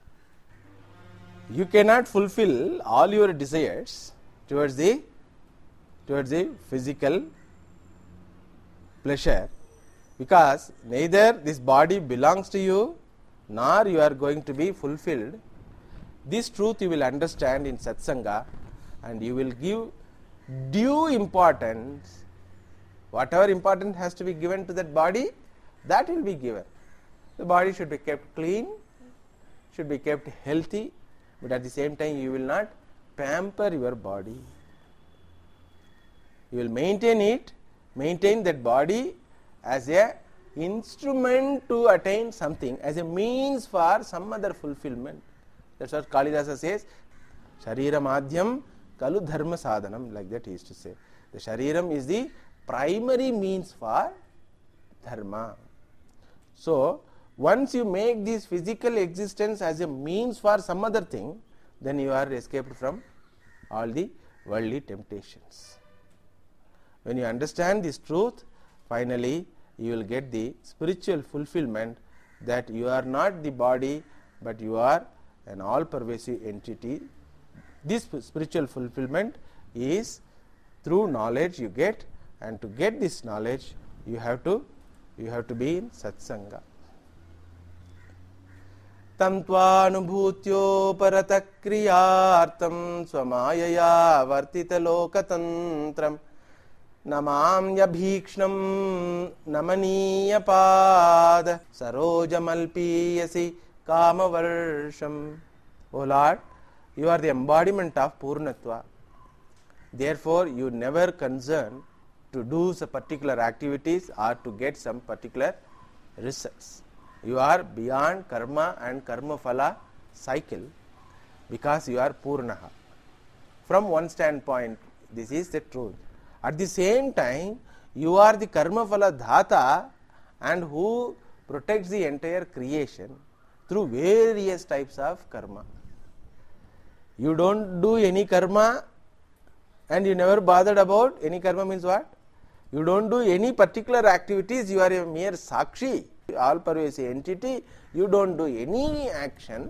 You cannot fulfill all your desires towards the physical pleasure, because neither this body belongs to you nor you are going to be fulfilled. This truth you will understand in satsanga, and you will give due importance. Whatever importance has to be given to that body, that will be given. The body should be kept clean, should be kept healthy, but at the same time you will not pamper your body. You will maintain that body as a instrument to attain something, as a means for some other fulfillment. That's what Kalidasa says, Sharira Madhyam Kalu Dharma Sadhanam, like that he used to say. The Shariram is the primary means for dharma. So, once you make this physical existence as a means for some other thing, then you are escaped from all the worldly temptations. When you understand this truth, finally you will get the spiritual fulfillment that you are not the body, but you are an all-pervasive entity. This spiritual fulfillment is through knowledge you get, and to get this knowledge you have to be in satsanga. tam tvanubhutyoparata kriyartam swamayaya vartita lokatantram namamyabhikshnam namaniyapad sarojamalpiyasi kamavarsham. O Lord, you are the embodiment of Purnatva. Therefore, you never concern to do some particular activities or to get some particular results. You are beyond karma and karma phala cycle because you are Purnaha. From one standpoint, this is the truth. At the same time, you are the karma phala dhata and who protects the entire creation through various types of karma. You don't do any karma and you never bothered about any karma means what? You don't do any particular activities, you are a mere sakshi, all pervasive entity, you don't do any action.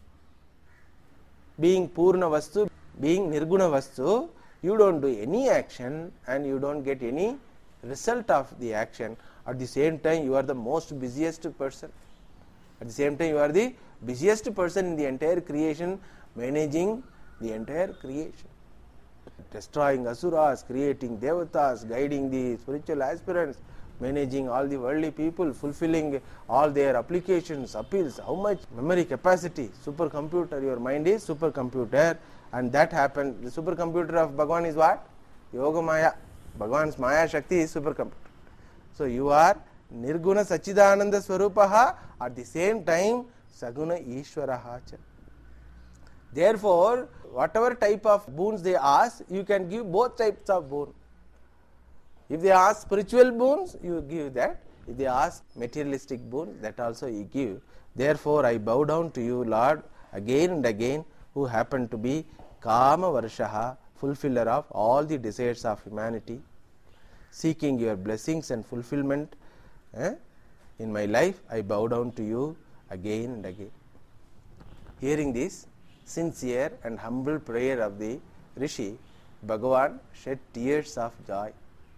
Being Purna Vastu, being Nirguna Vastu, you don't do any action and you don't get any result of the action. At the same time, you are the most busiest person. At the same time, you are the busiest person in the entire creation, managing the entire creation. Destroying asuras, creating devatas, guiding the spiritual aspirants, managing all the worldly people, fulfilling all their applications, appeals, how much memory capacity, supercomputer, your mind is supercomputer, and that happened. The supercomputer of Bhagavan is what? Yoga Maya. Bhagavan's Maya Shakti is supercomputer. So you are Nirguna Sachidananda Swarupaha, at the same time Saguna Ishwaraha cha. Therefore, whatever type of boons they ask, you can give both types of boon. If they ask spiritual boons, you give that. If they ask materialistic boons, that also you give. Therefore, I bow down to you, Lord, again and again, who happen to be Kama Varshaha, fulfiller of all the desires of humanity, seeking your blessings and fulfillment in my life. I bow down to you again and again. Hearing this sincere and humble prayer of the Rishi, Bhagavan shed tears of joy.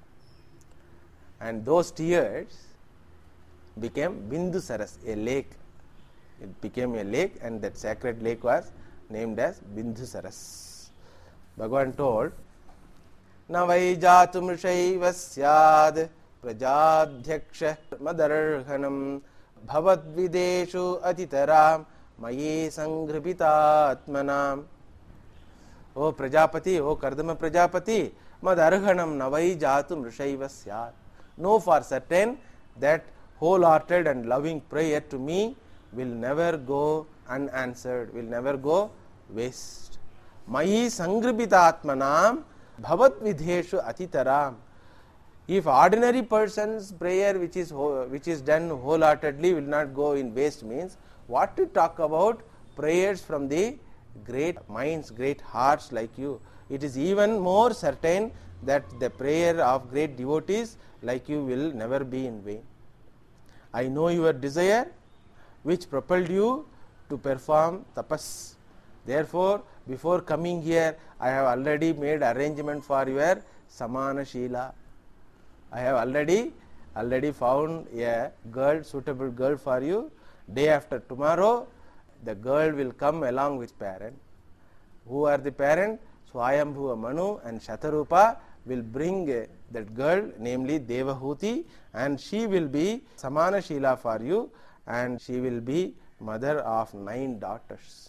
And those tears became Bindu Saras, a lake. It became a lake, and that sacred lake was named as Bindu Saras. Bhagavan told, Na vai jatum shaiva syad prajadhyaksha madarhanam bhavat videshu atitaram maye sangrhipitatmanam. O Prajapati, O Kardama Prajapati, madarhanam navai jatum rishaiva syad. Know for certain that wholehearted and loving prayer to me will never go unanswered, will never go waste. Mayi sangrhipitatmanam bhavat videshu atitaram. If ordinary person's prayer which is done wholeheartedly will not go in waste, means what to talk about prayers from the great minds, great hearts like you. It is even more certain that the prayer of great devotees like you will never be in vain. I know your desire which propelled you to perform tapas. Therefore, before coming here, I have already made arrangement for your samana shila. I have already found a girl, suitable girl for you. Day after tomorrow, the girl will come along with parent. Who are the parent? Swayambhuva Manu and Shatarupa will bring that girl, namely Devahuti, and she will be Samana Shila for you, and she will be mother of 9 daughters.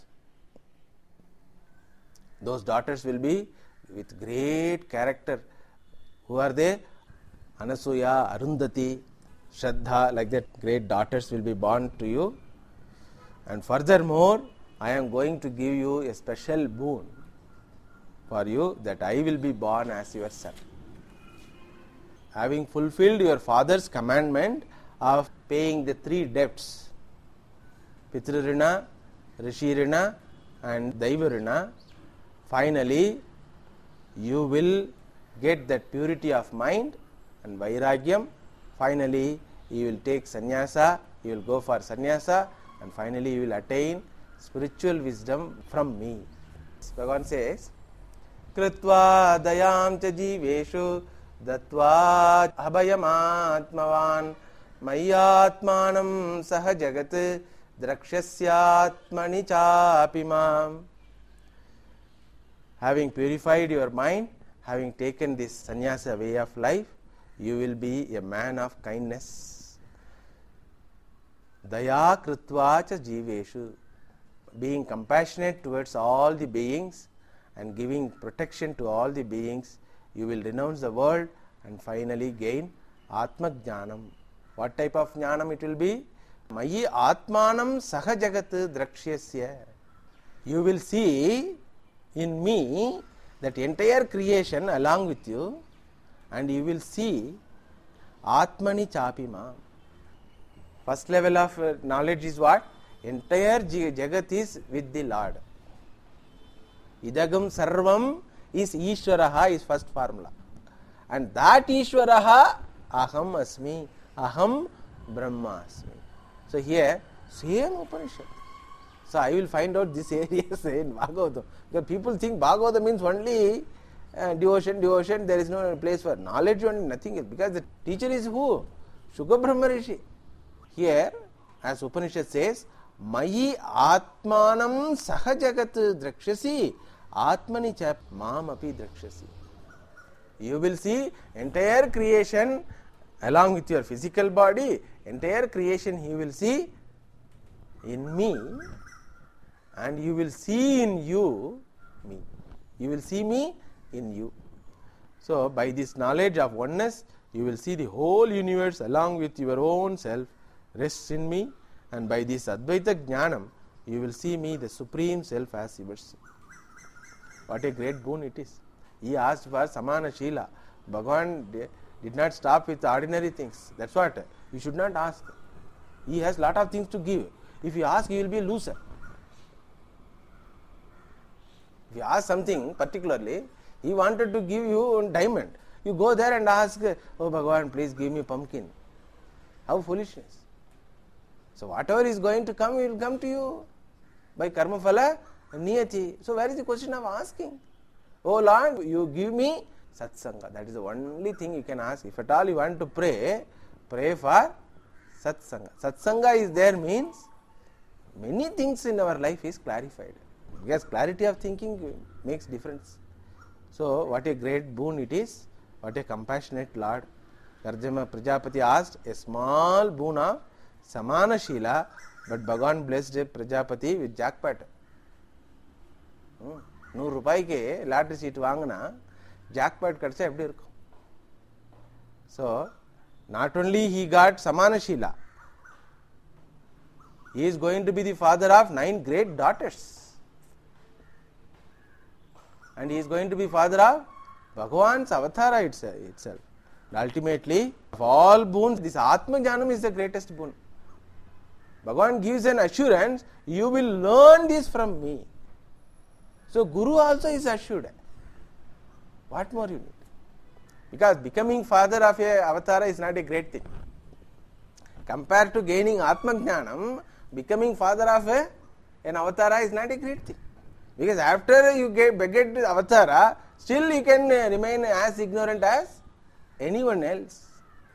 Those daughters will be with great character. Who are they? Anasuya, Arundhati, Shraddha, like that great daughters will be born to you. And furthermore, I am going to give you a special boon for you, that I will be born as your son. Having fulfilled your father's commandment of paying the 3 debts, Pitrurina, Rishirina and Daivarina, finally you will get that purity of mind and Vairagyam. Finally you will take sannyasa, you will go for sannyasa, and finally you will attain spiritual wisdom from me. Bhagavan says, Kritva dayam cha jiveshu datva abhayam atmavan mayatmanam saha jagat drakshasyatmani chapimam. Having purified your mind, having taken this sannyasa way of life, you will be a man of kindness. Daya krutva cha jiveshu, being compassionate towards all the beings and giving protection to all the beings, you will renounce the world and finally gain Atma Jnanam. What type of Jnanam it will be? Mayi Atmanam Saha Jagat Drakshyasya. You will see in me that entire creation along with you, and you will see Atmani Chapima. First level of knowledge is what? Entire Jagat is with the Lord. Idagam Sarvam is Ishwaraha, is first formula. And that Ishwaraha, Aham Asmi, Aham Brahma Asmi. So here, same Upanishad. So I will find out this area in Bhagavata. Because people think Bhagavata means only devotion, there is no place for knowledge, and nothing else. Because the teacher is who? Shuka Brahma Rishi. Here, as Upanishad says, Mayi Atmanam Saha Jagat Drakshasi, Atmani Chap Mam Api Drakshasi. You will see entire creation along with your physical body, entire creation you will see in me, and you will see in you me. You will see me in you. So, by this knowledge of oneness, you will see the whole universe along with your own self rests in me, and by this Advaita Jnanam, you will see me, the Supreme Self, as yourself. What a great boon it is. He asked for Samana Shila. Bhagavan did not stop with ordinary things. That's what. You should not ask. He has lot of things to give. If you ask, you will be a loser. If you ask something particularly, he wanted to give you a diamond. You go there and ask, oh Bhagavan, please give me pumpkin. How foolishness. So whatever is going to come, will come to you by karma phala niyati. So where is the question of asking? Oh Lord, you give me satsanga. That is the only thing you can ask. If at all you want to pray, pray for satsanga. Satsanga is there means many things in our life is clarified. Because clarity of thinking makes difference. So what a great boon it is. What a compassionate Lord. Karjama Prajapati asked a small boon of Samana Shila, but Bhagavan blessed Prajapati with jackpot. 100 ரூபாய்க்கு lottery seat வாங்கினா jackpot கிடைச்சா எப்படி இருக்கும்? So not only he got Samana Shila, he is going to be the father of 9 great daughters, and he is going to be father of Bhagavan's avatara itself. And ultimately, of all boons, this Atma Jnanam is the greatest boon. Bhagavan gives an assurance, you will learn this from me. So Guru also is assured. What more you need? Because becoming father of a avatara is not a great thing. Compared to gaining Atma Jnanam, becoming father of an avatara is not a great thing. Because after you get the avatara, still you can remain as ignorant as anyone else.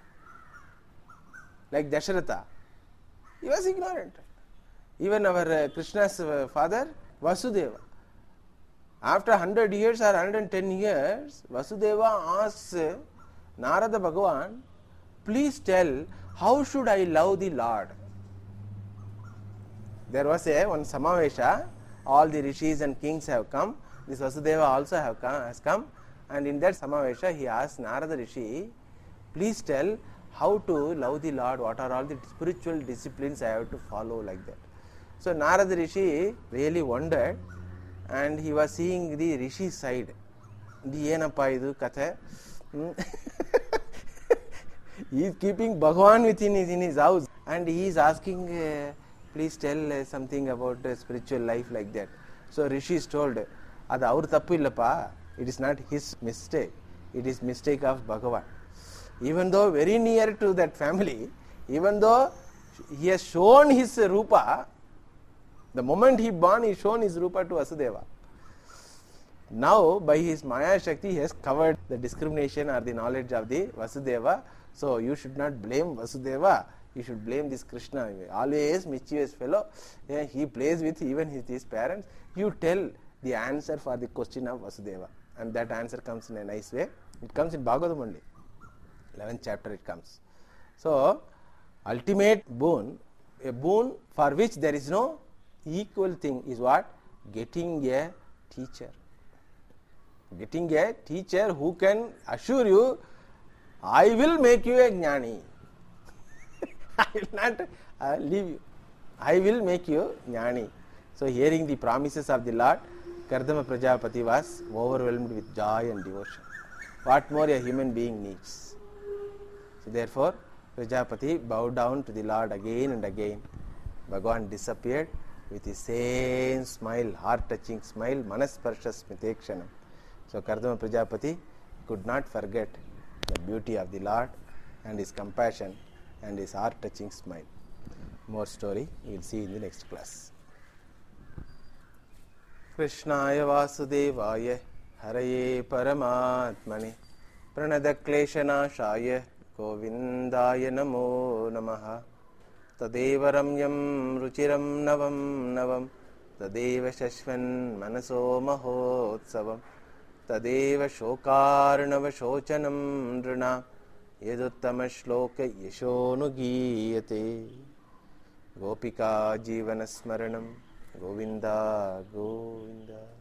Like Dasharatha. He was ignorant. Even our Krishna's father, Vasudeva. After 100 years or 110 years, Vasudeva asks Narada Bhagavan, please tell, how should I love the Lord? There was one Samavesha, all the rishis and kings have come, this Vasudeva also has come, and in that Samavesha he asked Narada Rishi, please tell how to love the Lord, what are all the spiritual disciplines I have to follow, like that. So Narada Rishi really wondered, and he was seeing the Rishi side. He is keeping Bhagavan within in his house, and he is asking, please tell something about spiritual life, like that. So Rishi is told, Adu avaru thappu illappa, it is not his mistake, it is mistake of Bhagavan. Even though very near to that family, even though he has shown his Rupa, the moment he born, he shown his Rupa to Vasudeva. Now, by his Maya Shakti, he has covered the discrimination or the knowledge of the Vasudeva. So, you should not blame Vasudeva. You should blame this Krishna, always mischievous fellow. Yeah, he plays with even his parents. You tell the answer for the question of Vasudeva, and that answer comes in a nice way. It comes in Bhagavatam only, 11th chapter it comes. So, ultimate boon, a boon for which there is no equal thing, is what? Getting a teacher. Getting a teacher who can assure you, I will make you a jnani. I will not leave you. I will make you jnani. So, hearing the promises of the Lord, Kardama Prajapati was overwhelmed with joy and devotion. What more a human being needs? So, therefore, Prajapati bowed down to the Lord again and again. Bhagavan disappeared with the same smile, heart-touching smile, Manasparsha Smitekshanam. So, Kardama Prajapati could not forget the beauty of the Lord and his compassion and his heart-touching smile. More story we will see in the next class. Krishnaya Vasudevaya Haraye Paramatmane Pranadakleshanashaya Govindaya Namo Namaha Tadeva Ramyam Ruchiram Navam Navam Tadeva Shashvan Manaso Mahotsavam Tadeva Shokarnava Shochanam Nrina Yaduttama Shloka Yashonu Giyate Gopika Jivana Smaranam Govinda Govinda.